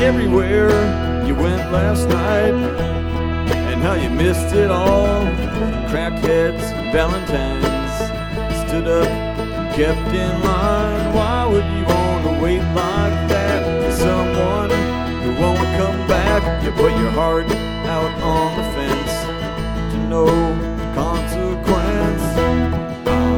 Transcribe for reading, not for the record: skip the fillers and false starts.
everywhere you went last night, and how you missed it all. Crackheads, Valentines, stood up, kept in line. Why would you want to wait like that for someone who won't come back? You put your heart out on the fence to know